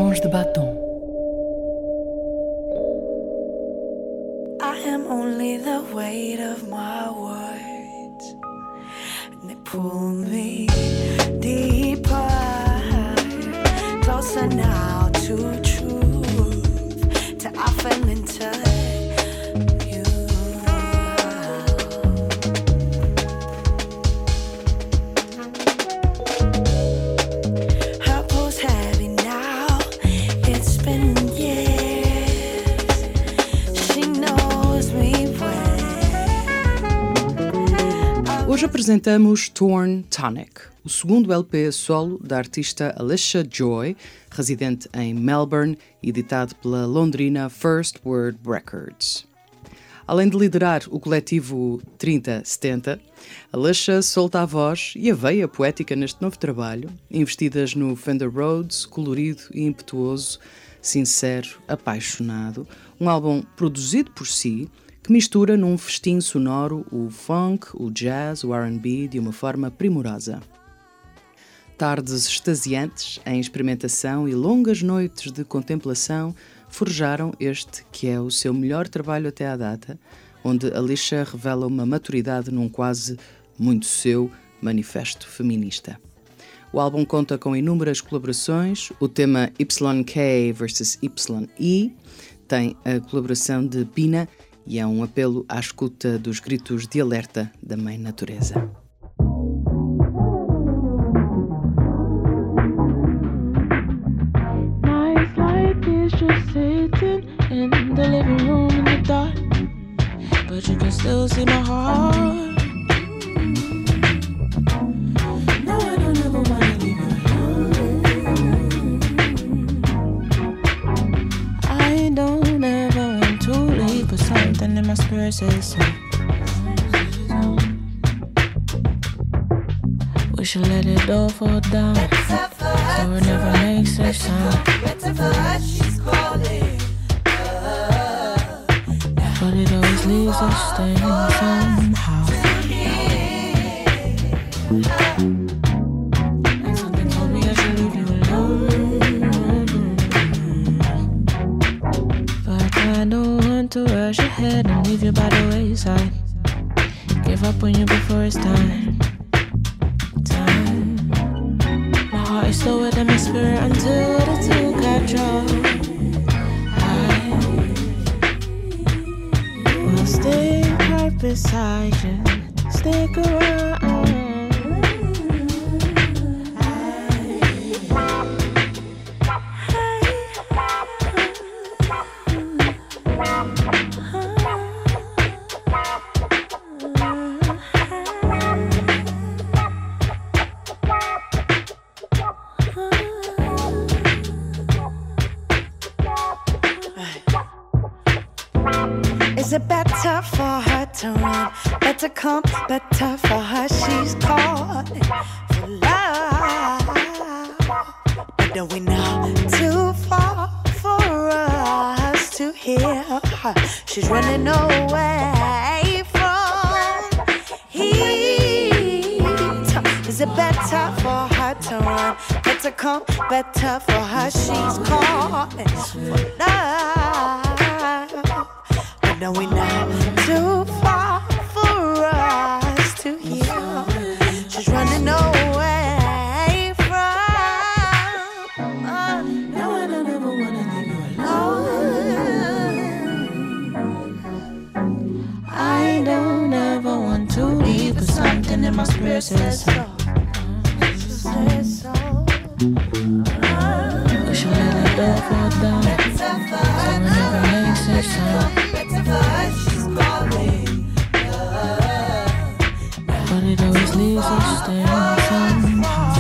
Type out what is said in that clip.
Sons de batom. I am only the weight of my words, and they pull me deeper, closer now to truth, till I fell into you. Her pulse heavy now, it's been years. She knows me well. Hoje apresentamos Torn Tonic, o segundo LP solo da artista Alicia Joy, residente em Melbourne, editado pela londrina First Word Records. Além de liderar o coletivo 3070, Alicia solta a voz e a veia poética neste novo trabalho, investidas no Fender Rhodes, colorido e impetuoso, sincero, apaixonado, um álbum produzido por si, que mistura num festim sonoro o funk, o jazz, o R&B de uma forma primorosa. Tardes extasiantes em experimentação e longas noites de contemplação forjaram este que é o seu melhor trabalho até à data, onde Alicia revela uma maturidade num quase muito seu manifesto feminista. O álbum conta com inúmeras colaborações, o tema YK vs YE tem a colaboração de Pina e é um apelo à escuta dos gritos de alerta da Mãe Natureza. Nights like this, just sitting in the living room in the dark, but you can still see my heart. No, I don't ever wanna leave you alone. I don't ever want to leave, but something in my spirit says so. We should let it all fall down, so it never makes a sound. Better for us, she's calling. But it always leaves us staying somehow. And something told me I should leave you alone, but I don't want to rush ahead and leave you by the wayside. Give up on you before it's time. My heart is slower than my spirit until the two control. I will stay right beside you, stick around. Is it better for her to run? Better come, better for her. She's caught for love. But don't we know too far for us to hear her? She's running away from heat. Is it better for her to run? Better come, better for her. She's caught for love. No, we know too far for us to hear. She's running away from. No, I don't ever wanna leave you alone. I don't ever want to leave, but something in my spirit says so. We should let it all fall down, so it never makes a sound. She's calling. But it always leaves us staying somehow.